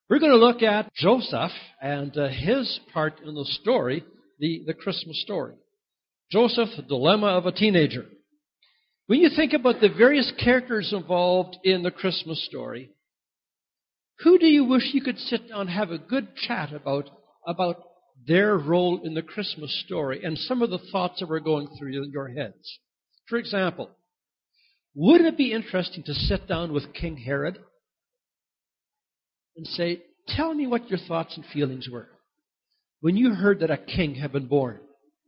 We're going to look at Joseph and his part in the story, the Christmas story. Joseph, the dilemma of a teenager. When you think about the various characters involved in the Christmas story, who do you wish you could sit down and have a good chat about their role in the Christmas story and some of the thoughts that were going through your heads? For example, wouldn't it be interesting to sit down with King Herod and say, tell me what your thoughts and feelings were when you heard that a king had been born?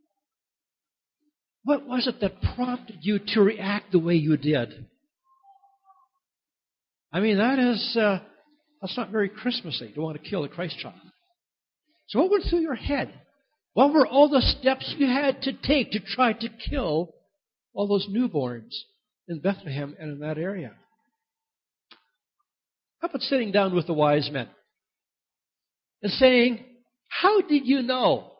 What was it that prompted you to react the way you did? I mean, that's not very Christmassy to want to kill the Christ child. So what went through your head? What were all the steps you had to take to try to kill all those newborns in Bethlehem and in that area? How about sitting down with the wise men and saying, how did you know?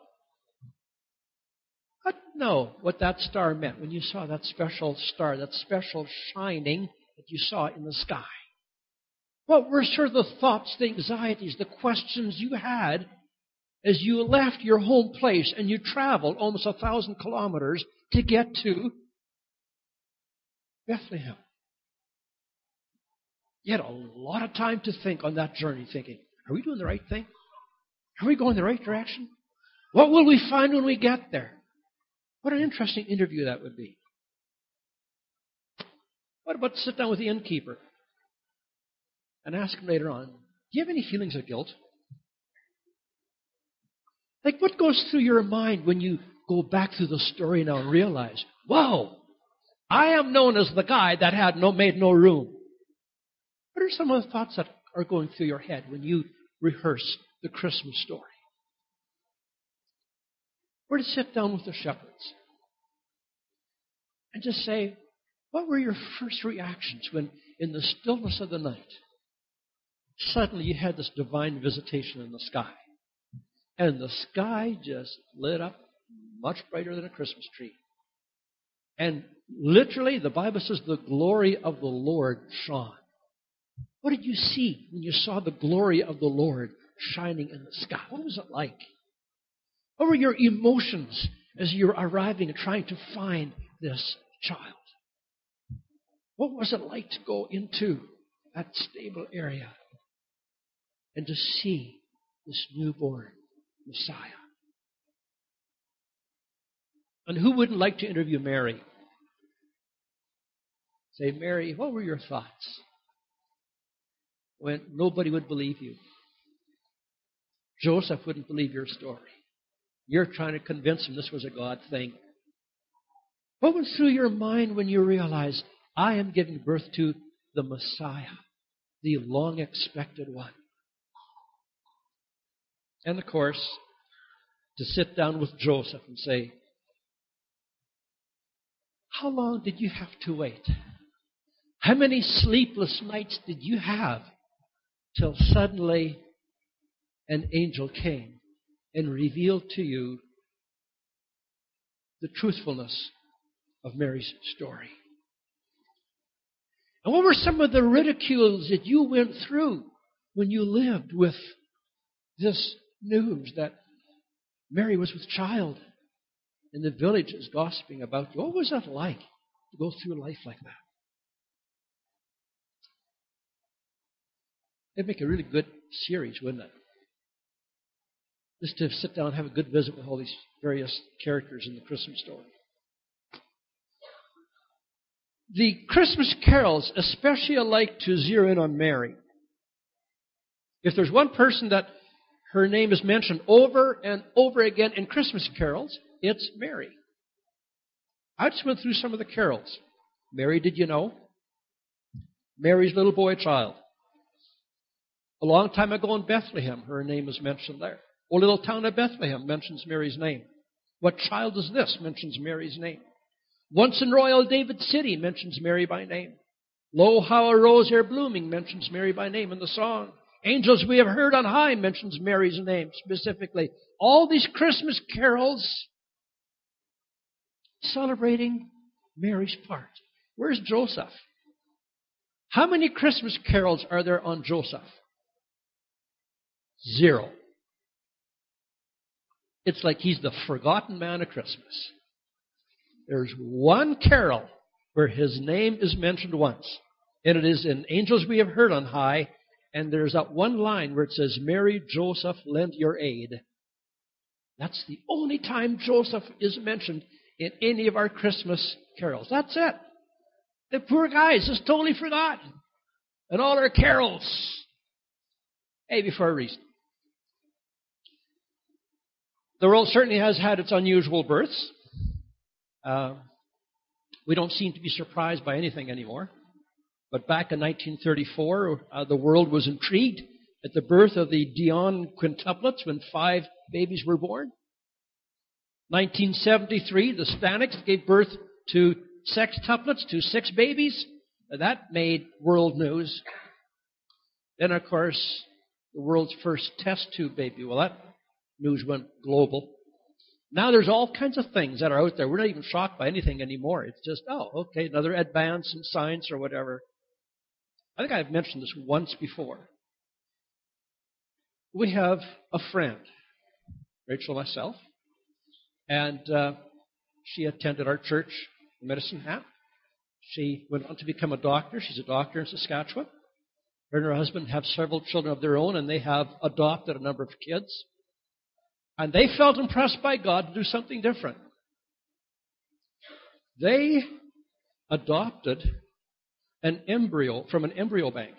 How did you know what that star meant when you saw that special star, that special shining that you saw in the sky? What were sort of the thoughts, the anxieties, the questions you had as you left your home place and you traveled almost 1,000 kilometers to get to Bethlehem? You had a lot of time to think on that journey, thinking, are we doing the right thing? Are we going the right direction? What will we find when we get there? What an interesting interview that would be. What about sit down with the innkeeper and ask him later on, do you have any feelings of guilt? Like, what goes through your mind when you go back through the story now and realize, whoa, I am known as the guy that made no room. What are some of the thoughts that are going through your head when you rehearse the Christmas story? Or to sit down with the shepherds and just say, what were your first reactions when, in the stillness of the night, suddenly you had this divine visitation in the sky? And the sky just lit up much brighter than a Christmas tree. And literally, the Bible says, the glory of the Lord shone. What did you see when you saw the glory of the Lord shining in the sky? What was it like? What were your emotions as you were arriving and trying to find this child? What was it like to go into that stable area and to see this newborn Messiah? And who wouldn't like to interview Mary? Say, Mary, what were your thoughts when nobody would believe you? Joseph wouldn't believe your story. You're trying to convince him this was a God thing. What went through your mind when you realized, I am giving birth to the Messiah, the long-expected one? And of course, to sit down with Joseph and say, how long did you have to wait? How many sleepless nights did you have till suddenly an angel came and revealed to you the truthfulness of Mary's story? And what were some of the ridicules that you went through when you lived with this news that Mary was with child and the village is gossiping about you? What was that like to go through life like that? It'd make a really good series, wouldn't it? Just to sit down and have a good visit with all these various characters in the Christmas story. The Christmas carols especially like to zero in on Mary. If there's one person that her name is mentioned over and over again in Christmas carols, it's Mary. I just went through some of the carols. Mary, did you know? Mary's little boy child. A long time ago in Bethlehem, her name is mentioned there. O little town of Bethlehem mentions Mary's name. What child is this? Mentions Mary's name. Once in royal David City mentions Mary by name. Lo, how a rose ere blooming mentions Mary by name in the song. Angels we have heard on high mentions Mary's name specifically. All these Christmas carols celebrating Mary's part. Where's Joseph? How many Christmas carols are there on Joseph? Zero. It's like he's the forgotten man of Christmas. There's one carol where his name is mentioned once, and it is in Angels We Have Heard on High, and there's that one line where it says, Mary, Joseph, lend your aid. That's the only time Joseph is mentioned in any of our Christmas carols. That's it. The poor guy is just totally forgotten. And all our carols, maybe for a reason. The world certainly has had its unusual births. We don't seem to be surprised by anything anymore. But back in 1934, the world was intrigued at the birth of the Dion quintuplets when 5 babies were born. 1973, the Spanics gave birth to sextuplets, to 6 babies. That made world news. Then, of course, the world's first test tube baby. Well, that news went global. Now there's all kinds of things that are out there. We're not even shocked by anything anymore. It's just, oh, okay, another advance in science or whatever. I think I've mentioned this once before. We have a friend, Rachel and myself, and she attended our church in Medicine Hat. She went on to become a doctor. She's a doctor in Saskatchewan. Her and her husband have several children of their own, and they have adopted a number of kids. And they felt impressed by God to do something different. They adopted an embryo from an embryo bank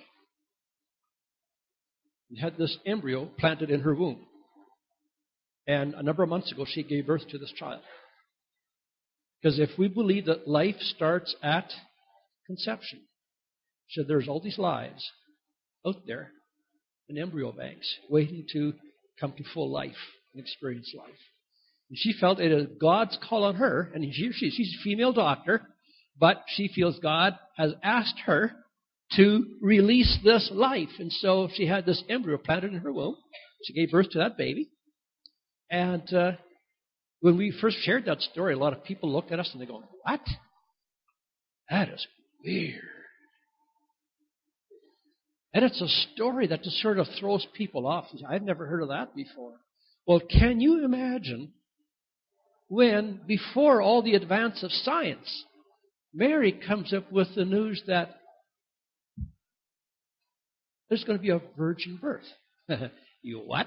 and had this embryo planted in her womb. And a number of months ago, she gave birth to this child. Because if we believe that life starts at conception, so there's all these lives out there in embryo banks waiting to come to full life and experience life. And she felt it is God's call on her, and she's a female doctor, but she feels God has asked her to release this life. And so she had this embryo planted in her womb. She gave birth to that baby. And when we first shared that story, a lot of people looked at us and they go, what? That is weird. And it's a story that just sort of throws people off. I've never heard of that before. Well, can you imagine when, before all the advance of science, Mary comes up with the news that there's going to be a virgin birth? You what?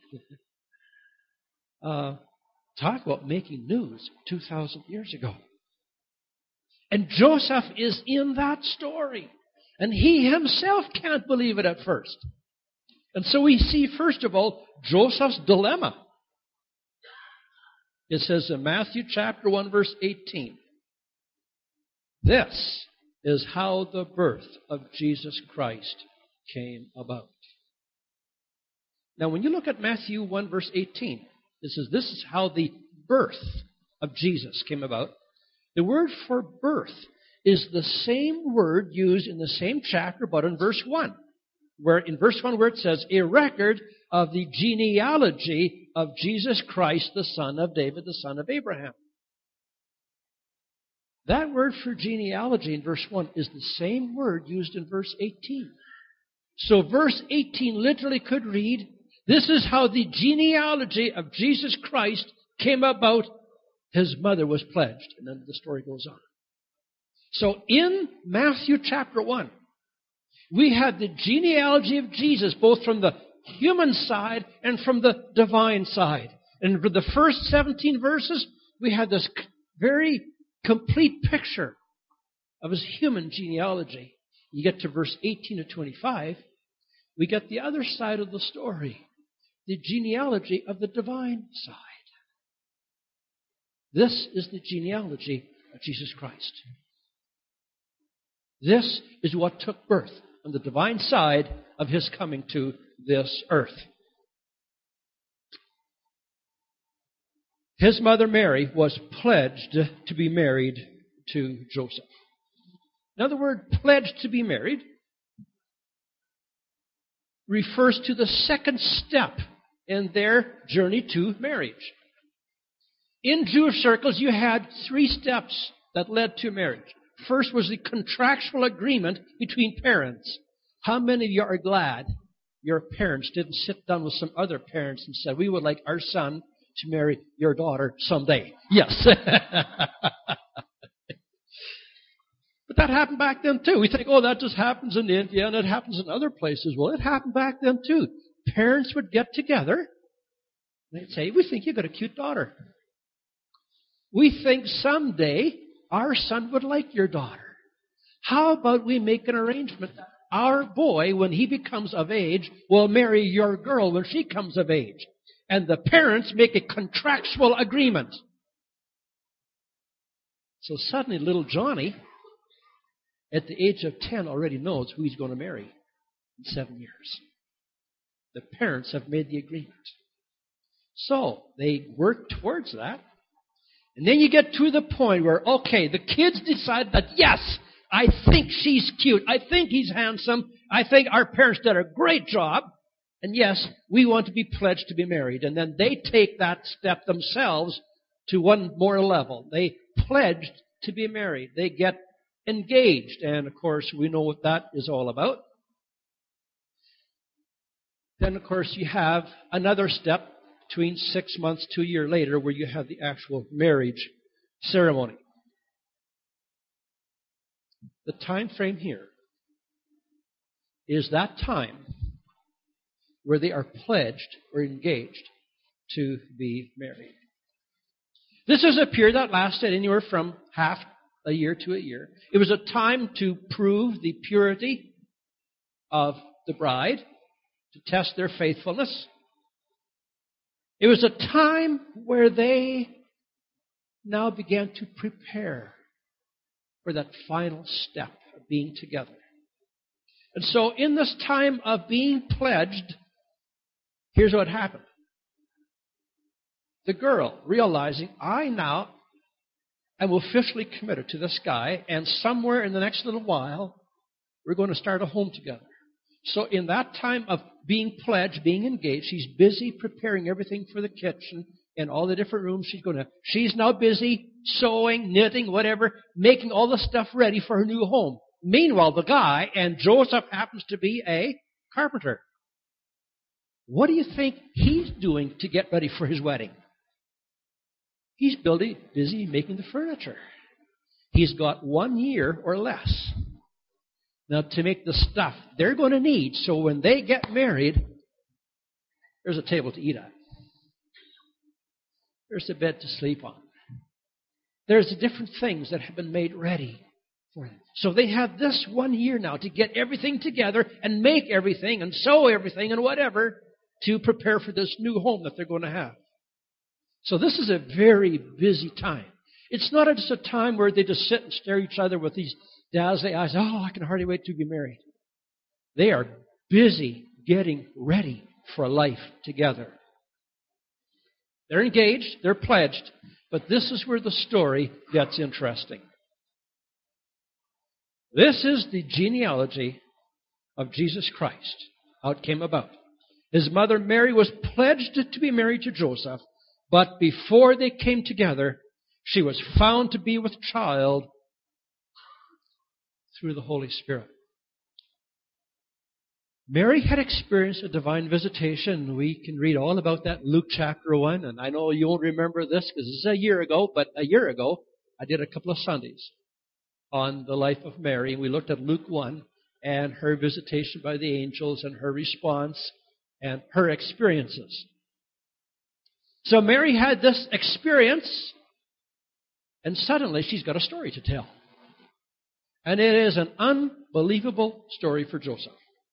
Talk about making news 2,000 years ago. And Joseph is in that story. And he himself can't believe it at first. And so we see, first of all, Joseph's dilemma. It says in Matthew chapter 1, verse 18, this is how the birth of Jesus Christ came about. Now, when you look at Matthew 1, verse 18, it says this is how the birth of Jesus came about. The word for birth is the same word used in the same chapter, but in verse 1. Where in verse 1 where it says, a record of the genealogy of Jesus Christ, the son of David, the son of Abraham. That word for genealogy in verse 1 is the same word used in verse 18. So verse 18 literally could read, this is how the genealogy of Jesus Christ came about. His mother was pledged. And then the story goes on. So in Matthew chapter 1, we have the genealogy of Jesus, both from the human side and from the divine side. And for the first 17 verses, we have this very complete picture of his human genealogy. You get to verse 18 to 25, we get the other side of the story, the genealogy of the divine side. This is the genealogy of Jesus Christ. This is what took birth on the divine side of his coming to this earth. His mother Mary was pledged to be married to Joseph. Now the word pledged to be married refers to the second step in their journey to marriage. In Jewish circles, you had 3 steps that led to marriage. First was the contractual agreement between parents. How many of you are glad your parents didn't sit down with some other parents and said, we would like our son to marry your daughter someday. Yes. But that happened back then too. We think, oh, that just happens in India and it happens in other places. Well, it happened back then too. Parents would get together and they'd say, we think you've got a cute daughter. We think someday our son would like your daughter. How about we make an arrangement that our boy, when he becomes of age, will marry your girl when she comes of age. And the parents make a contractual agreement. So suddenly little Johnny, at the age of 10, already knows who he's going to marry in 7 years. The parents have made the agreement. So they work towards that. And then you get to the point where, okay, the kids decide that, yes, I think she's cute. I think he's handsome. I think our parents did a great job. And yes, we want to be pledged to be married. And then they take that step themselves to one more level. They pledged to be married. They get engaged. And of course, we know what that is all about. Then, of course, you have another step between 6 months to a year later where you have the actual marriage ceremony. The time frame here is that time where they are pledged or engaged to be married. This is a period that lasted anywhere from half a year to a year. It was a time to prove the purity of the bride, to test their faithfulness. It was a time where they now began to prepare for that final step of being together. And so in this time of being pledged, here's what happened. The girl, realizing, I now am officially committed to this guy, and somewhere in the next little while, we're going to start a home together. So in that time of being pledged, being engaged, she's busy preparing everything for the kitchen and all the different rooms she's now busy sewing, knitting, whatever, making all the stuff ready for her new home. Meanwhile, the guy, and Joseph happens to be a carpenter. What do you think he's doing to get ready for his wedding? He's busy making the furniture. He's got 1 year or less now to make the stuff they're going to need, so when they get married, there's a table to eat at. There's a bed to sleep on. There's the different things that have been made ready for them. So they have this 1 year now to get everything together and make everything and sew everything and whatever to prepare for this new home that they're going to have. So this is a very busy time. It's not just a time where they just sit and stare at each other with these dazzling eyes. Oh, I can hardly wait to be married. They are busy getting ready for a life together. They're engaged, they're pledged, but this is where the story gets interesting. This is the genealogy of Jesus Christ, how it came about. His mother Mary was pledged to be married to Joseph, but before they came together, she was found to be with child through the Holy Spirit. Mary had experienced a divine visitation. We can read all about that in Luke chapter 1. And I know you won't remember this because this is a year ago, but a year ago I did a couple of Sundays on the life of Mary. We looked at Luke 1 and her visitation by the angels and her response and her experiences. So Mary had this experience, and suddenly she's got a story to tell. And it is an unbelievable story for Joseph.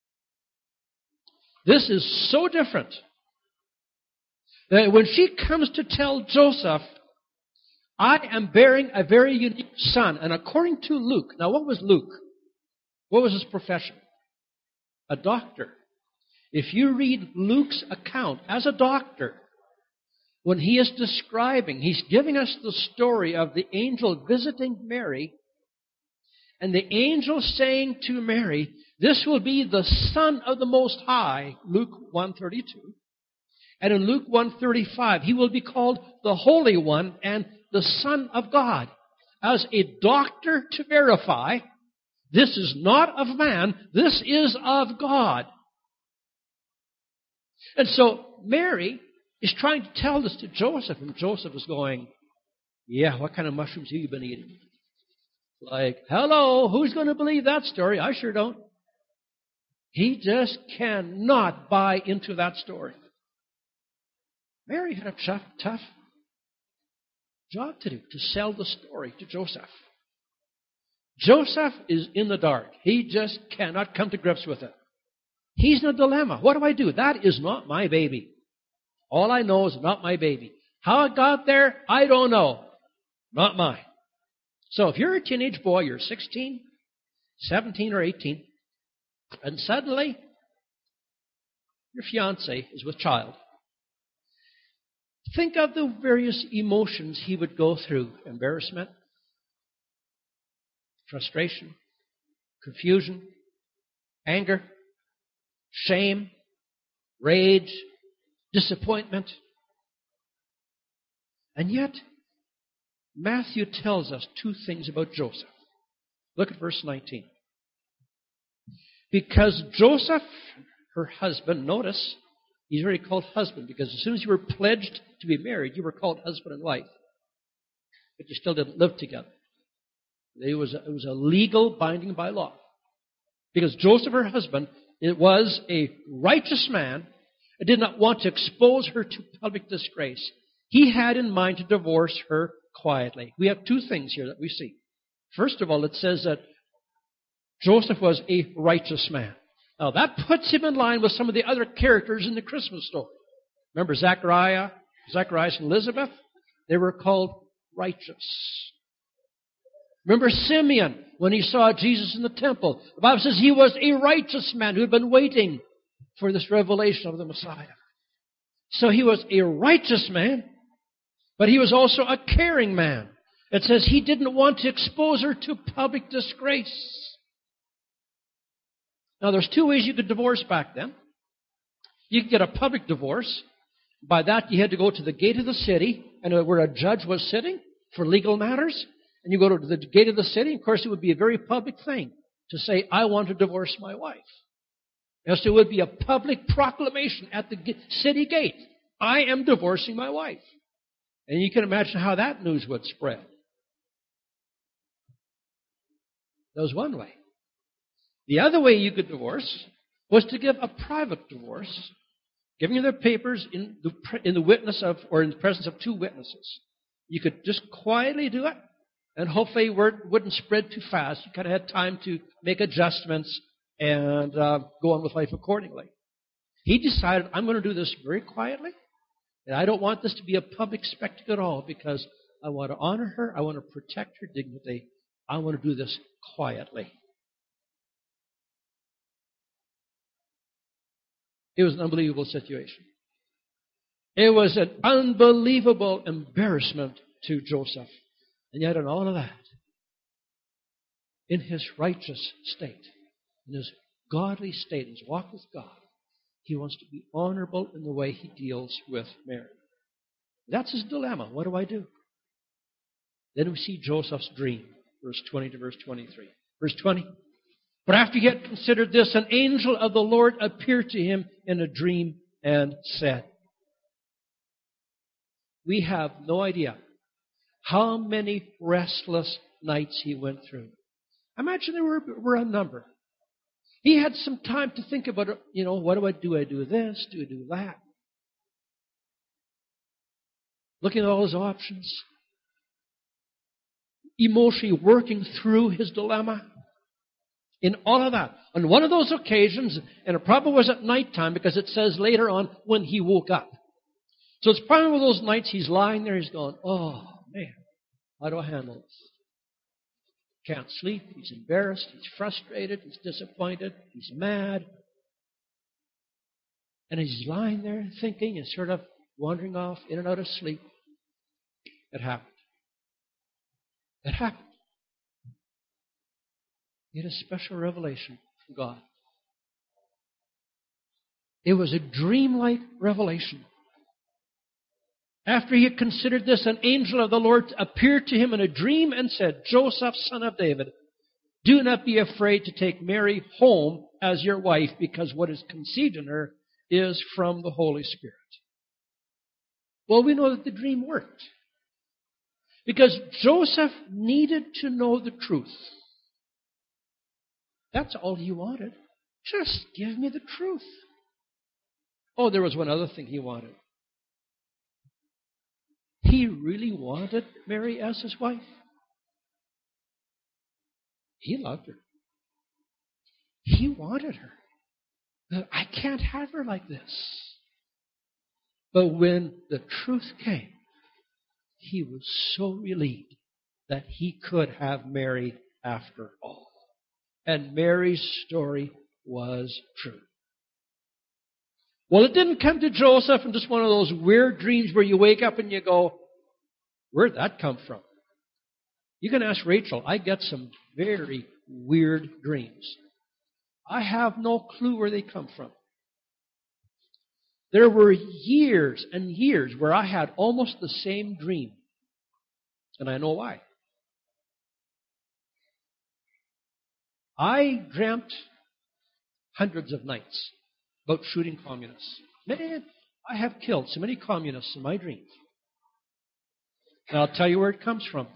This is so different that when she comes to tell Joseph, I am bearing a very unique son. And according to Luke, now what was Luke? What was his profession? A doctor. If you read Luke's account as a doctor, when he is describing, he's giving us the story of the angel visiting Mary, and the angel saying to Mary, this will be the Son of the Most High, Luke 1:32. And in Luke 1:35, he will be called the Holy One and the Son of God. As a doctor to verify, this is not of man, this is of God. And so Mary is trying to tell this to Joseph, and Joseph is going, yeah, what kind of mushrooms have you been eating? Like, hello, who's going to believe that story? I sure don't. He just cannot buy into that story. Mary had a tough job to do, to sell the story to Joseph. Joseph is in the dark. He just cannot come to grips with it. He's in a dilemma. What do I do? That is not my baby. All I know is not my baby. How it got there, I don't know. Not mine. So if you're a teenage boy, you're 16, 17 or 18, and suddenly your fiancé is with child, think of the various emotions he would go through. Embarrassment, frustration, confusion, anger, shame, rage, disappointment. And yet, Matthew tells us two things about Joseph. Look at verse 19. Because Joseph, her husband, notice, he's already called husband, because as soon as you were pledged to be married, you were called husband and wife. But you still didn't live together. It was a legal binding by law. Because Joseph, her husband, it was a righteous man and did not want to expose her to public disgrace. He had in mind to divorce her quietly. We have two things here that we see. First of all, it says that Joseph was a righteous man. Now, that puts him in line with some of the other characters in the Christmas story. Remember Zacharias and Elizabeth? They were called righteous. Remember Simeon, when he saw Jesus in the temple. The Bible says he was a righteous man who had been waiting for this revelation of the Messiah. So he was a righteous man, but he was also a caring man. It says he didn't want to expose her to public disgrace. Now, there's two ways you could divorce back then. You could get a public divorce. By that, you had to go to the gate of the city, and where a judge was sitting for legal matters. And you go to the gate of the city. Of course, it would be a very public thing to say, I want to divorce my wife. Yes, it would be a public proclamation at the city gate. I am divorcing my wife. And you can imagine how that news would spread. That was one way. The other way you could divorce was to give a private divorce, giving their papers in the witness of, or in the presence of two witnesses. You could just quietly do it, and hopefully word wouldn't spread too fast. You kind of had time to make adjustments and go on with life accordingly. He decided, I'm going to do this very quietly, and I don't want this to be a public spectacle at all, because I want to honor her, I want to protect her dignity, I want to do this quietly. It was an unbelievable situation. It was an unbelievable embarrassment to Joseph. And yet in all of that, in his righteous state, in his godly state, his walk with God, he wants to be honorable in the way he deals with Mary. That's his dilemma. What do I do? Then we see Joseph's dream, verse 20 to verse 23. Verse 20. But after he had considered this, an angel of the Lord appeared to him in a dream and said. We have no idea how many restless nights he went through. Imagine there were a number. He had some time to think about it. What do I do? I do this? Do I do that? Looking at all his options. Emotionally working through his dilemma. In all of that. On one of those occasions, and it probably was at nighttime, because it says later on when he woke up. So it's probably one of those nights he's lying there, he's going, oh man, how do I handle this? Can't sleep, he's embarrassed, he's frustrated, he's disappointed, he's mad. And he's lying there thinking and sort of wandering off in and out of sleep. It happened. It happened. He had a special revelation from God. It was a dreamlike revelation. After he had considered this, an angel of the Lord appeared to him in a dream and said, Joseph, son of David, do not be afraid to take Mary home as your wife, because what is conceived in her is from the Holy Spirit. Well, we know that the dream worked. Because Joseph needed to know the truth. That's all he wanted. Just give me the truth. Oh, there was one other thing he wanted. He really wanted Mary as his wife. He loved her. He wanted her. I can't have her like this. But when the truth came, he was so relieved that he could have Mary after all. And Mary's story was true. Well, it didn't come to Joseph in just one of those weird dreams where you wake up and you go, where'd that come from? You can ask Rachel. I get some very weird dreams. I have no clue where they come from. There were years and years where I had almost the same dream. And I know why. I dreamt hundreds of nights about shooting communists. Man, I have killed so many communists in my dreams. And I'll tell you where it comes from.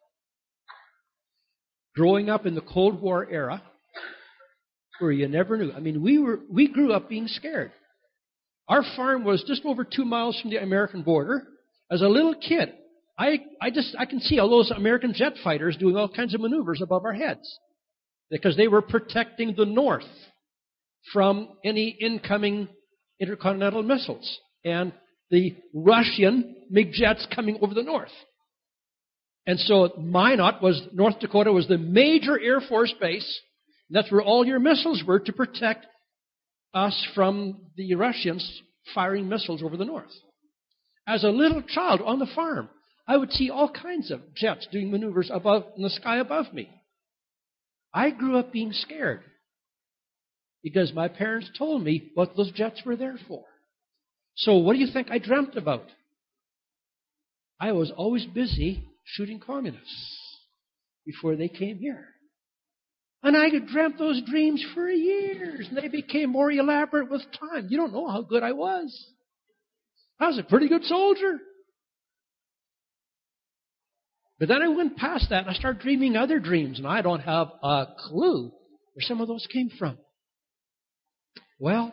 Growing up in the Cold War era, where you never knew. I mean, we grew up being scared. Our farm was just over 2 miles from the American border. As a little kid, I can see all those American jet fighters doing all kinds of maneuvers above our heads because they were protecting the North from any incoming intercontinental missiles and the Russian MiG jets coming over the North. And so Minot North Dakota was the major Air Force base. And that's where all your missiles were to protect us from the Russians firing missiles over the North. As a little child on the farm, I would see all kinds of jets doing maneuvers in the sky above me. I grew up being scared because my parents told me what those jets were there for. So what do you think I dreamt about? I was always busy shooting communists before they came here. And I had dreamt those dreams for years, and they became more elaborate with time. You don't know how good I was. I was a pretty good soldier. But then I went past that, and I started dreaming other dreams, and I don't have a clue where some of those came from. Well,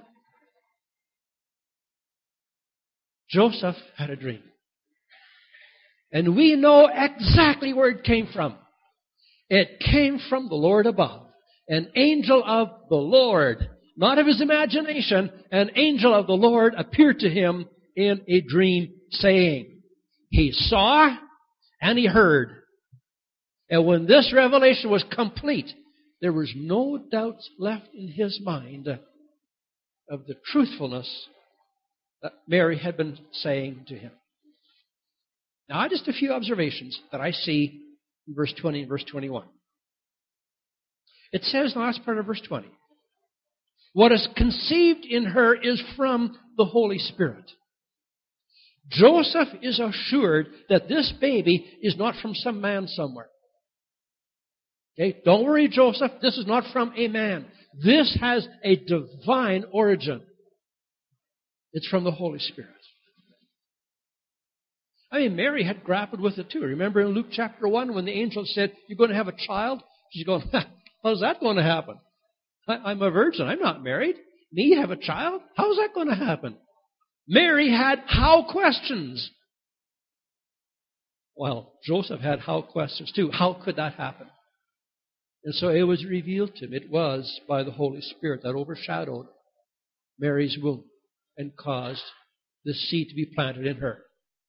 Joseph had a dream. And we know exactly where it came from. It came from the Lord above. An angel of the Lord, not of his imagination, an angel of the Lord appeared to him in a dream saying, he saw and he heard. And when this revelation was complete, there was no doubt left in his mind of the truthfulness that Mary had been saying to him. Now, just a few observations that I see in verse 20 and verse 21. It says in the last part of verse 20, what is conceived in her is from the Holy Spirit. Joseph is assured that this baby is not from some man somewhere. Okay? Don't worry, Joseph. This is not from a man. This has a divine origin. It's from the Holy Spirit. I mean, Mary had grappled with it too. Remember in Luke chapter 1 when the angel said, you're going to have a child? She's going, how's that going to happen? I'm a virgin. I'm not married. Me have a child? How's that going to happen? Mary had how questions. Well, Joseph had how questions too. How could that happen? And so it was revealed to him. It was by the Holy Spirit that overshadowed Mary's womb and caused the seed to be planted in her.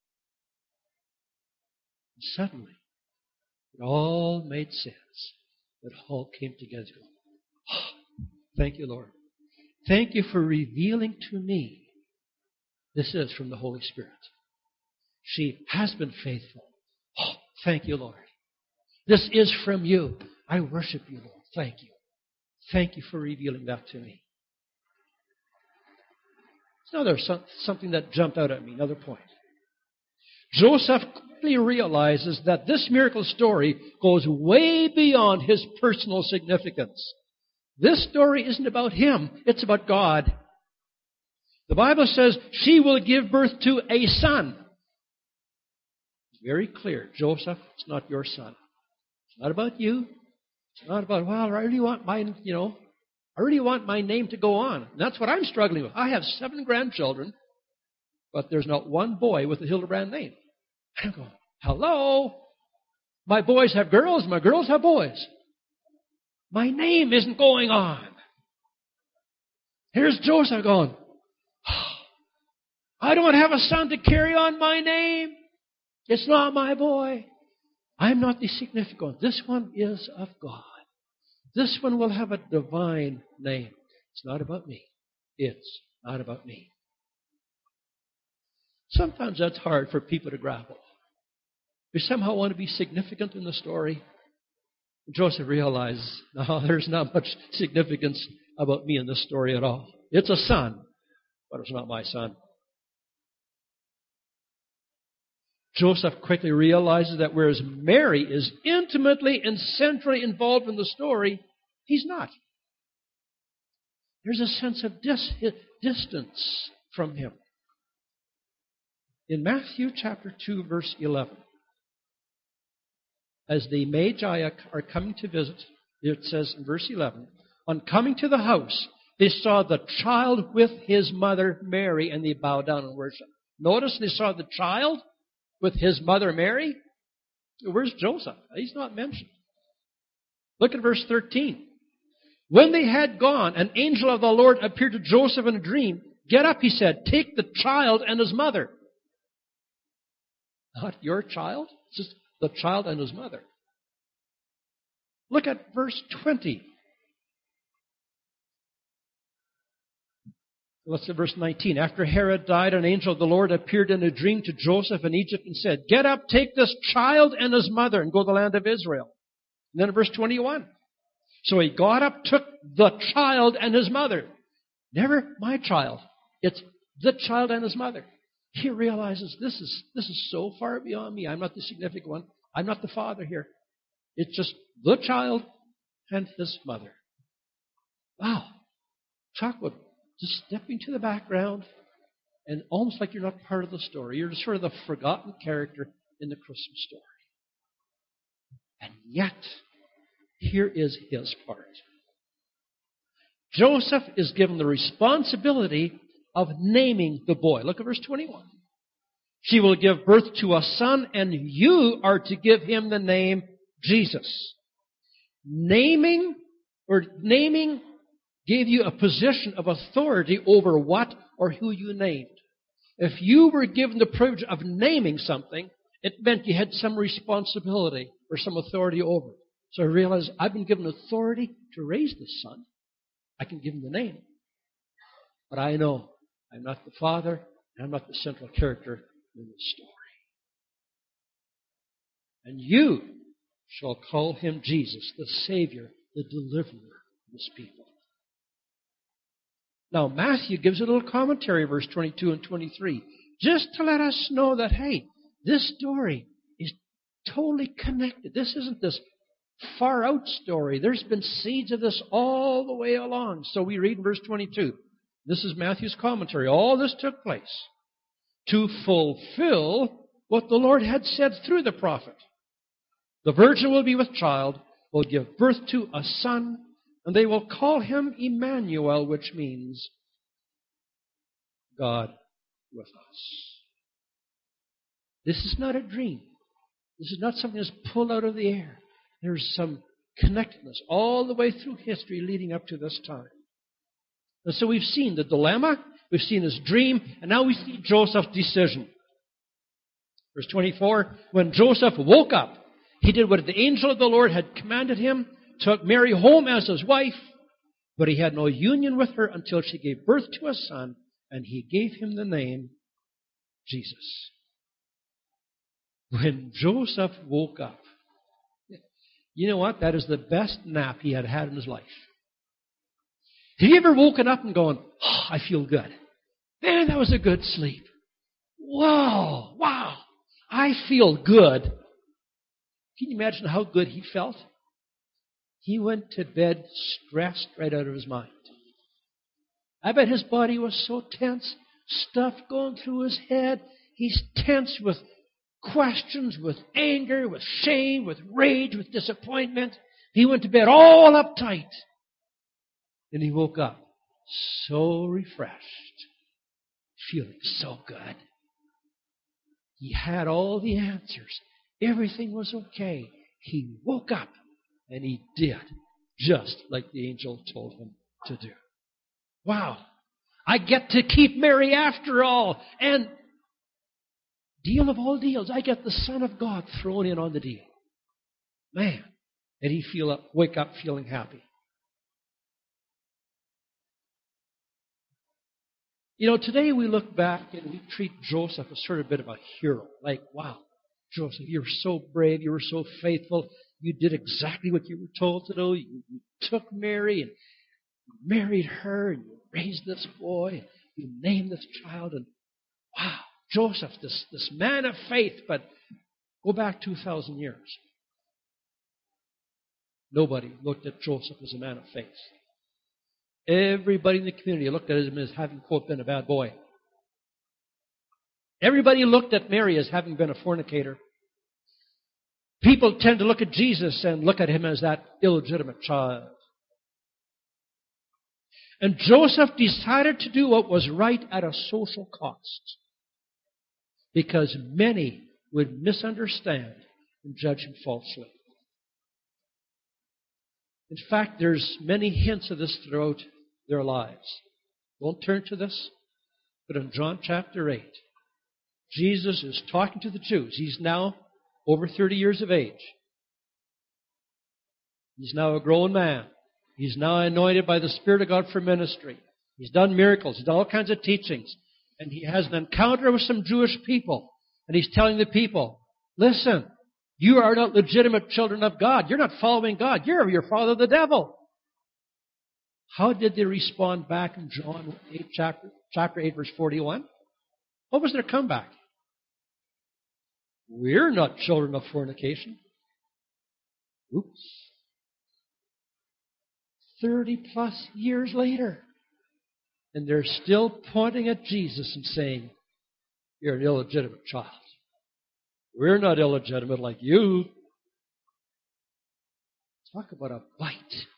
And suddenly, it all made sense. It all came together. Oh, thank you, Lord. Thank you for revealing to me this is from the Holy Spirit. She has been faithful. Oh, thank you, Lord. This is from you. I worship you, Lord. Thank you. Thank you for revealing that to me. So now there's something that jumped out at me, another point. Joseph quickly realizes that this miracle story goes way beyond his personal significance. This story isn't about him. It's about God. The Bible says she will give birth to a son. It's very clear. Joseph, it's not your son. It's not about you. It's not about, well, I really want my name to go on. And that's what I'm struggling with. I have 7 grandchildren, but there's not one boy with the Hildebrand name. I'm going, hello? My boys have girls, my girls have boys. My name isn't going on. Here's Joseph going, I don't have a son to carry on my name. It's not my boy. I'm not the significant one. This one is of God. This one will have a divine name. It's not about me. It's not about me. Sometimes that's hard for people to grapple. We somehow want to be significant in the story. Joseph realizes, no, there's not much significance about me in this story at all. It's a son, but it's not my son. Joseph quickly realizes that whereas Mary is intimately and centrally involved in the story, he's not. There's a sense of distance from him. In Matthew chapter 2, verse 11, as the Magi are coming to visit, it says in verse 11, on coming to the house, they saw the child with his mother Mary, and they bowed down and worshiped. Notice they saw the child with his mother Mary. Where's Joseph? He's not mentioned. Look at verse 13. When they had gone, an angel of the Lord appeared to Joseph in a dream. Get up, he said, take the child and his mother. Not your child, it's just the child and his mother. Look at verse 20. Let's at verse 19. After Herod died, an angel of the Lord appeared in a dream to Joseph in Egypt and said, get up, take this child and his mother and go to the land of Israel. And then in verse 21. So he got up, took the child and his mother. Never my child. It's the child and his mother. He realizes this is so far beyond me. I'm not the significant one. I'm not the father here. It's just the child and his mother. Wow. Talk about just stepping to the background and almost like you're not part of the story. You're just sort of the forgotten character in the Christmas story. And yet, here is his part. Joseph is given the responsibility of naming the boy. Look at verse 21. She will give birth to a son, and you are to give him the name Jesus. Naming gave you a position of authority over what or who you named. If you were given the privilege of naming something, it meant you had some responsibility or some authority over it. So I realized I've been given authority to raise this son. I can give him the name. But I know I'm not the father, and I'm not the central character in the story. And you shall call him Jesus, the Savior, the deliverer of his people. Now, Matthew gives a little commentary, verse 22 and 23, just to let us know that, hey, this story is totally connected. This isn't this far-out story. There's been seeds of this all the way along. So we read in verse 22. This is Matthew's commentary. All this took place to fulfill what the Lord had said through the prophet. The virgin will be with child, will give birth to a son, and they will call him Emmanuel, which means God with us. This is not a dream. This is not something that's pulled out of the air. There's some connectedness all the way through history leading up to this time. And so we've seen the dilemma, we've seen his dream, and now we see Joseph's decision. Verse 24, when Joseph woke up, he did what the angel of the Lord had commanded him, took Mary home as his wife, but he had no union with her until she gave birth to a son, and he gave him the name Jesus. When Joseph woke up, you know what? That is the best nap he had had in his life. Have you ever woken up and gone, oh, I feel good. Man, that was a good sleep. Whoa, wow, I feel good. Can you imagine how good he felt? He went to bed stressed right out of his mind. I bet his body was so tense, stuff going through his head. He's tense with questions, with anger, with shame, with rage, with disappointment. He went to bed all uptight. And he woke up so refreshed, feeling so good. He had all the answers. Everything was okay. He woke up and he did just like the angel told him to do. Wow. I get to keep Mary after all. And deal of all deals, I get the Son of God thrown in on the deal. Man, and he wake up feeling happy. You know, today we look back and we treat Joseph as sort of a bit of a hero. Like, wow, Joseph, you were so brave, you were so faithful, you did exactly what you were told to do. You took Mary and married her, and you raised this boy, and you named this child, and wow, Joseph, this man of faith. But go back 2,000 years. Nobody looked at Joseph as a man of faith. Everybody in the community looked at him as having, quote, been a bad boy. Everybody looked at Mary as having been a fornicator. People tend to look at Jesus and look at him as that illegitimate child. And Joseph decided to do what was right at a social cost, because many would misunderstand and judge him falsely. In fact, there's many hints of this throughout their lives. Won't turn to this, but in John chapter 8, Jesus is talking to the Jews. He's now over 30 years of age. He's now a grown man. He's now anointed by the Spirit of God for ministry. He's done miracles. He's done all kinds of teachings. And he has an encounter with some Jewish people. And he's telling the people, listen, you are not legitimate children of God. You're not following God. You're your father, the devil. How did they respond back in John 8, chapter 8, verse 41? What was their comeback? We're not children of fornication. Oops. 30 plus years later. And they're still pointing at Jesus and saying, you're an illegitimate child. We're not illegitimate like you. Talk about a bite.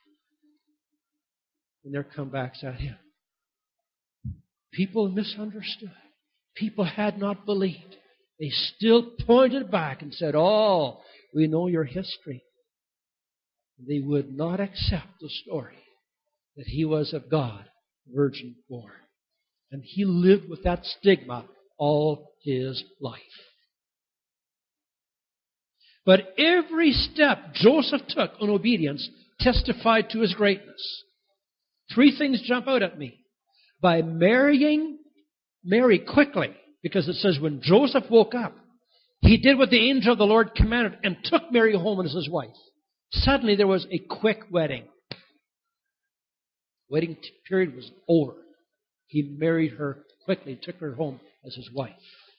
And their comebacks at him. People misunderstood. People had not believed. They still pointed back and said, oh, we know your history. They would not accept the story that he was of God, virgin born. And he lived with that stigma all his life. But every step Joseph took in obedience testified to his greatness. 3 things jump out at me. By marrying Mary quickly, because it says when Joseph woke up, he did what the angel of the Lord commanded and took Mary home as his wife. Suddenly there was a quick wedding. Wedding period was over. He married her quickly, took her home as his wife.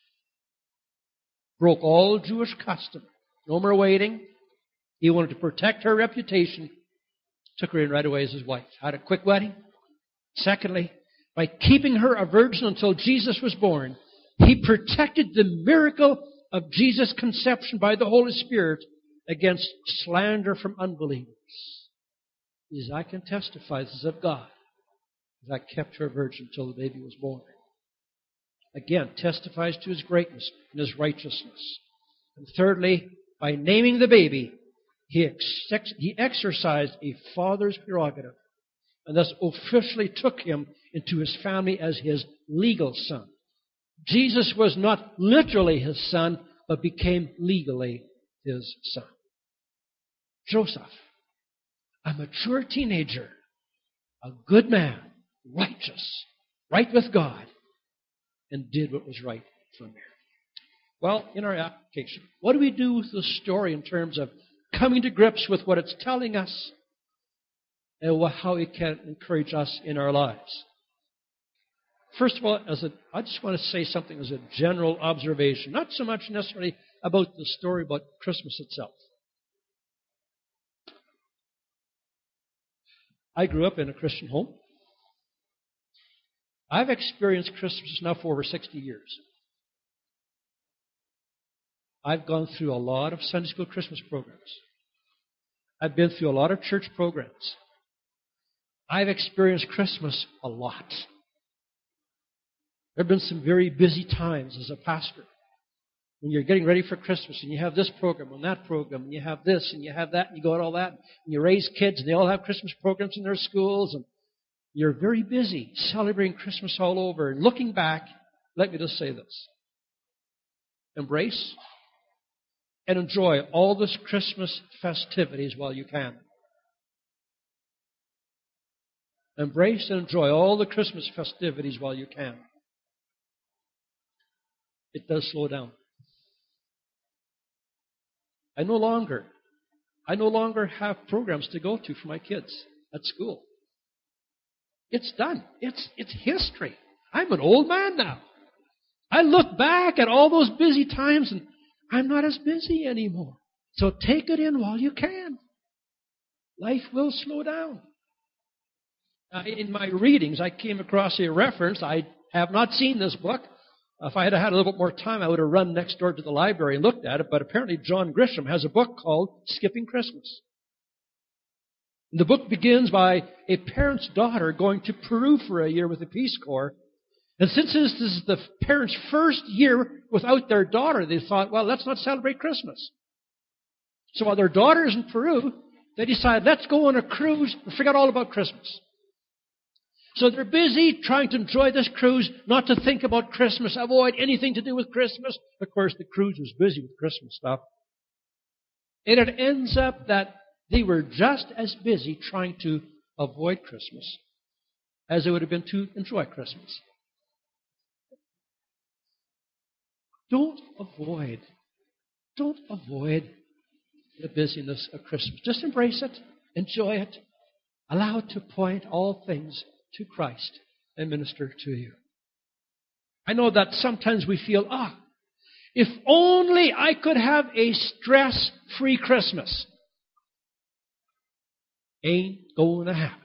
Broke all Jewish custom. No more waiting. He wanted to protect her reputation. Took her in right away as his wife. Had a quick wedding. Secondly, by keeping her a virgin until Jesus was born, he protected the miracle of Jesus' conception by the Holy Spirit against slander from unbelievers. Is I can testify this is of God. As I kept her a virgin until the baby was born. Again, testifies to his greatness and his righteousness. And thirdly, by naming the baby, he exercised a father's prerogative and thus officially took him into his family as his legal son. Jesus was not literally his son, but became legally his son. Joseph, a mature teenager, a good man, righteous, right with God, and did what was right for Mary. Well, in our application, what do we do with the story in terms of coming to grips with what it's telling us and how it can encourage us in our lives? First of all, I just want to say something as a general observation, not so much necessarily about the story, but Christmas itself. I grew up in a Christian home. I've experienced Christmas now for over 60 years. I've gone through a lot of Sunday school Christmas programs. I've been through a lot of church programs. I've experienced Christmas a lot. There have been some very busy times as a pastor. When you're getting ready for Christmas and you have this program and that program and you have this and you have that and you go at all that and you raise kids and they all have Christmas programs in their schools and you're very busy celebrating Christmas all over. And looking back, let me just say this. Embrace and enjoy all this Christmas festivities while you can. Embrace and enjoy all the Christmas festivities while you can. It does slow down. I no longer have programs to go to for my kids at school. It's done. It's history. I'm an old man now. I look back at all those busy times and I'm not as busy anymore. So take it in while you can. Life will slow down. In my readings, I came across a reference. I have not seen this book. If I had had a little bit more time, I would have run next door to the library and looked at it. But apparently John Grisham has a book called Skipping Christmas. The book begins by a parent's daughter going to Peru for a year with the Peace Corps. And since this is the parents' first year without their daughter, they thought, well, let's not celebrate Christmas. So while their daughter is in Peru, they decide, let's go on a cruise and forget all about Christmas. So they're busy trying to enjoy this cruise, not to think about Christmas, avoid anything to do with Christmas. Of course, the cruise was busy with Christmas stuff. And it ends up that they were just as busy trying to avoid Christmas as they would have been to enjoy Christmas. Don't avoid the busyness of Christmas. Just embrace it, enjoy it, allow it to point all things to Christ and minister to you. I know that sometimes we feel, if only I could have a stress-free Christmas. Ain't going to happen.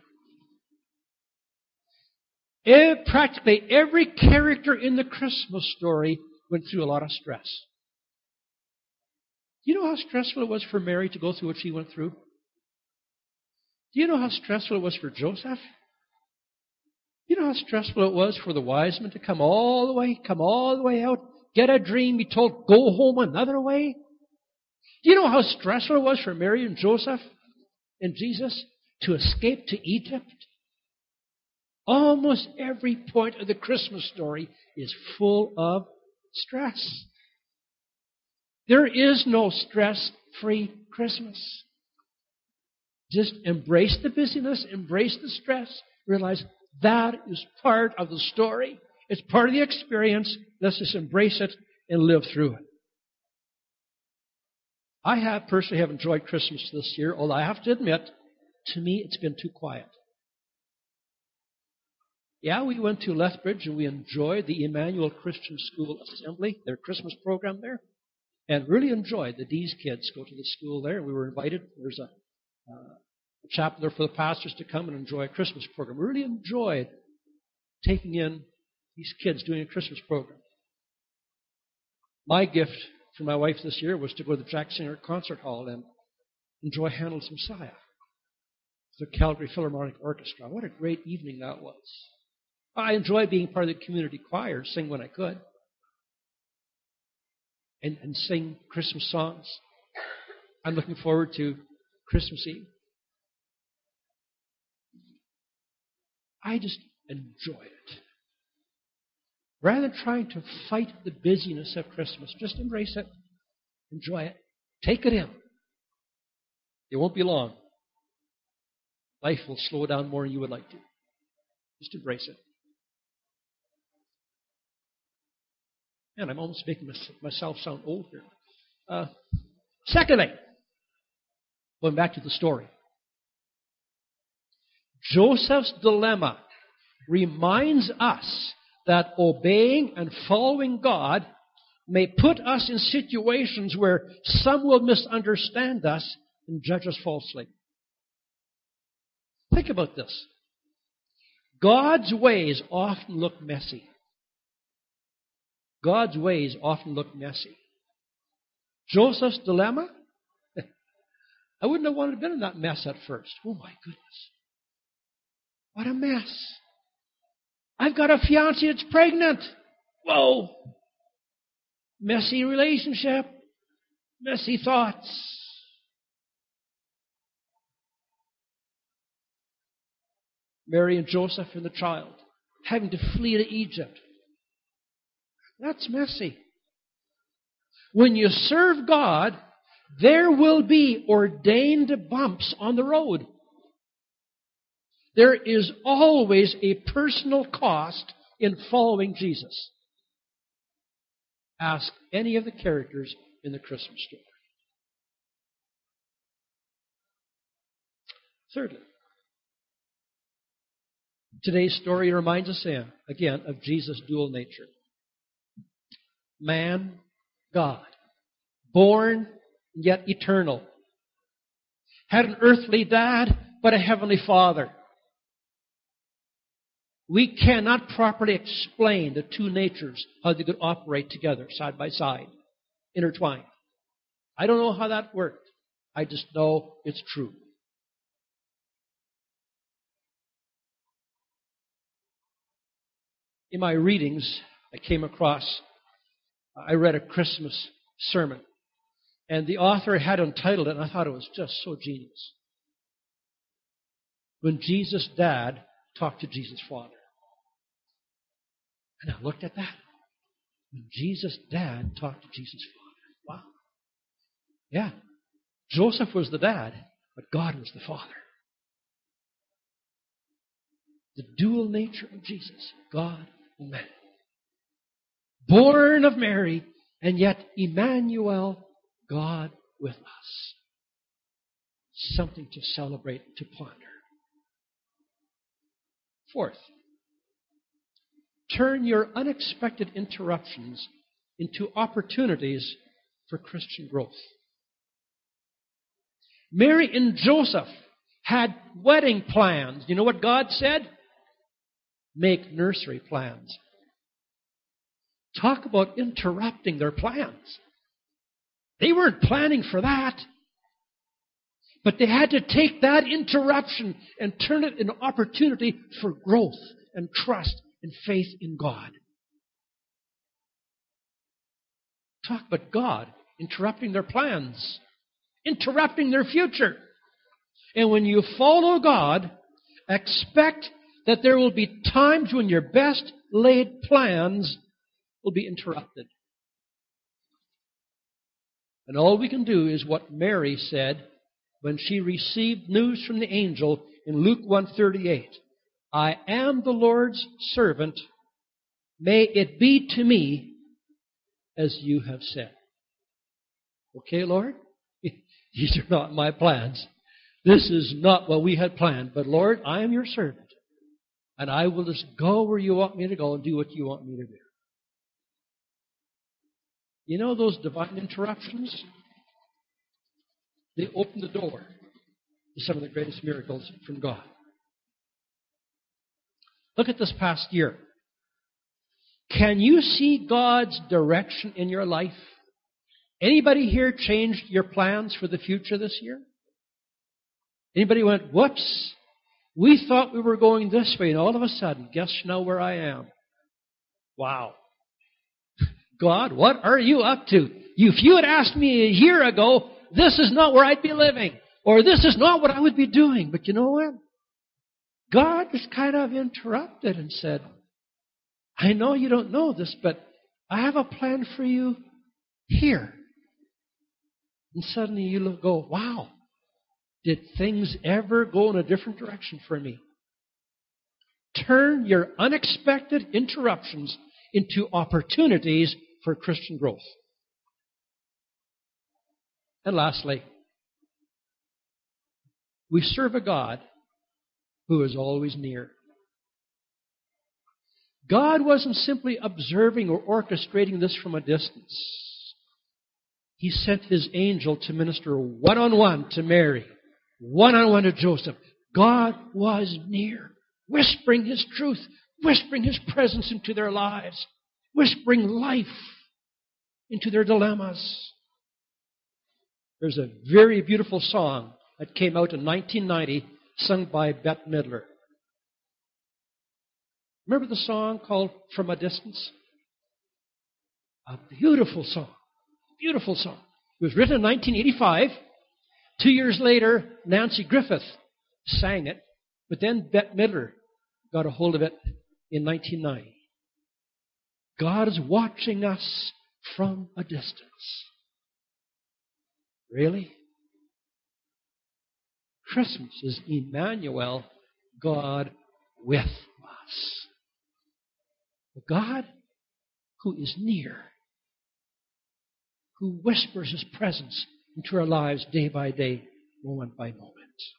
Practically every character in the Christmas story went through a lot of stress. Do you know how stressful it was for Mary to go through what she went through? Do you know how stressful it was for Joseph? You know how stressful it was for the wise men to come all the way out, get a dream, be told, go home another way? Do you know how stressful it was for Mary and Joseph and Jesus to escape to Egypt? Almost every point of the Christmas story is full of stress. There is no stress-free Christmas. Just embrace the busyness, embrace the stress, realize that is part of the story. It's part of the experience. Let's just embrace it and live through it. I personally have enjoyed Christmas this year, although I have to admit, to me, it's been too quiet. Yeah, we went to Lethbridge and we enjoyed the Emmanuel Christian School Assembly, their Christmas program there, and really enjoyed the D's kids go to the school there. We were invited. There's a chapel there for the pastors to come and enjoy a Christmas program. We really enjoyed taking in these kids doing a Christmas program. My gift for my wife this year was to go to the Jack Singer Concert Hall and enjoy Handel's Messiah. The Calgary Philharmonic Orchestra. What a great evening that was. I enjoyed being part of the community choir, sing when I could, and sing Christmas songs. I'm looking forward to Christmas Eve. I just enjoy it. Rather than trying to fight the busyness of Christmas, just embrace it, enjoy it, take it in. It won't be long. Life will slow down more than you would like to. Just embrace it. And I'm almost making myself sound old here. Secondly, going back to the story, Joseph's dilemma reminds us that obeying and following God may put us in situations where some will misunderstand us and judge us falsely. Think about this. God's ways often look messy. God's ways often look messy. Joseph's dilemma? I wouldn't have wanted to be in that mess at first. Oh my goodness. What a mess. I've got a fiancée that's pregnant. Whoa. Messy relationship. Messy thoughts. Mary and Joseph and the child having to flee to Egypt. That's messy. When you serve God, there will be ordained bumps on the road. There is always a personal cost in following Jesus. Ask any of the characters in the Christmas story. Thirdly, today's story reminds us again of Jesus' dual nature. Man, God, born yet eternal. Had an earthly dad, but a heavenly father. We cannot properly explain the two natures, how they could operate together, side by side, intertwined. I don't know how that worked. I just know it's true. In my readings, I read a Christmas sermon. And the author had entitled it, and I thought it was just so genius. When Jesus' dad talked to Jesus' father. And I looked at that. When Jesus' dad talked to Jesus' father. Wow. Yeah. Joseph was the dad, but God was the father. The dual nature of Jesus, God and man. Born of Mary, and yet Emmanuel, God with us. Something to celebrate, to ponder. Fourth, turn your unexpected interruptions into opportunities for Christian growth. Mary and Joseph had wedding plans. You know what God said? Make nursery plans. Talk about interrupting their plans. They weren't planning for that. But they had to take that interruption and turn it into opportunity for growth and trust and faith in God. Talk about God interrupting their plans, interrupting their future. And when you follow God, expect that there will be times when your best laid plans will be interrupted. And all we can do is what Mary said when she received news from the angel in Luke 1:38. I am the Lord's servant. May it be to me as you have said. Okay, Lord? These are not my plans. This is not what we had planned. But Lord, I am your servant. And I will just go where you want me to go and do what you want me to do. You know those divine interruptions? They open the door to some of the greatest miracles from God. Look at this past year. Can you see God's direction in your life? Anybody here changed your plans for the future this year? Anybody went, whoops, we thought we were going this way, and all of a sudden, guess now where I am? Wow. God, what are you up to? If you had asked me a year ago, this is not where I'd be living, or this is not what I would be doing. But you know what? God just kind of interrupted and said, I know you don't know this, but I have a plan for you here. And suddenly you go, wow, did things ever go in a different direction for me? Turn your unexpected interruptions into opportunities for Christian growth. And lastly, we serve a God who is always near. God wasn't simply observing or orchestrating this from a distance. He sent His angel to minister one-on-one to Mary, one-on-one to Joseph. God was near. whispering His truth, whispering His presence into their lives, whispering life into their dilemmas. There's a very beautiful song that came out in 1990, sung by Bette Midler. Remember the song called From a Distance? A beautiful song. Beautiful song. It was written in 1985. 2 years later, Nancy Griffith sang it, but then Bette Midler got a hold of it in 1990. God is watching us from a distance. Really? Christmas is Emmanuel, God with us. The God who is near, who whispers His presence into our lives day by day, moment by moment.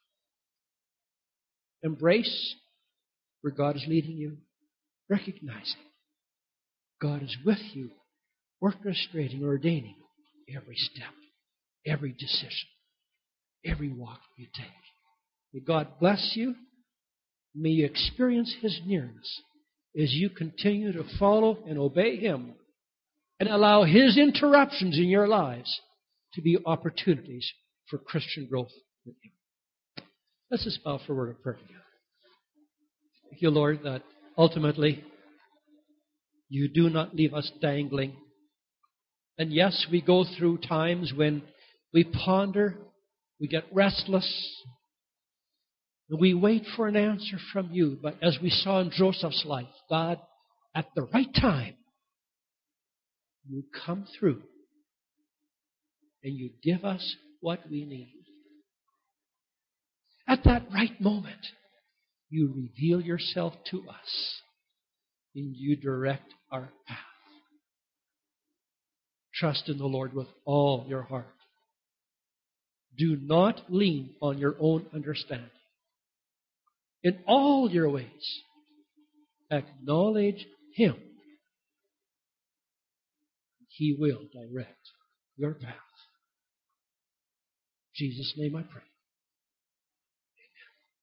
Embrace where God is leading you, recognizing God is with you, orchestrating, ordaining every step, every decision, every walk you take. May God bless you. May you experience His nearness as you continue to follow and obey Him and allow His interruptions in your lives to be opportunities for Christian growth with Him. Let's just bow for a word of prayer together. Thank you, Lord, that ultimately You do not leave us dangling. And yes, we go through times when we ponder, we get restless, and we wait for an answer from You. But as we saw in Joseph's life, God, at the right time, You come through and You give us what we need. At that right moment, You reveal Yourself to us and You direct our path. Trust in the Lord with all your heart. Do not lean on your own understanding. In all your ways, acknowledge Him. He will direct your path. In Jesus' name I pray.